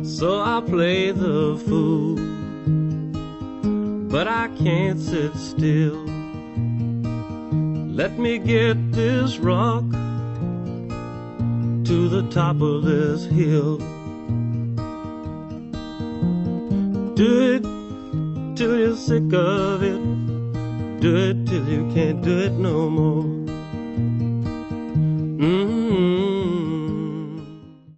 So I'll play the fool, but I can't sit still. Let me get this rock to the top of this hill. Do it till you're sick of it. Do it till you can't do it no more.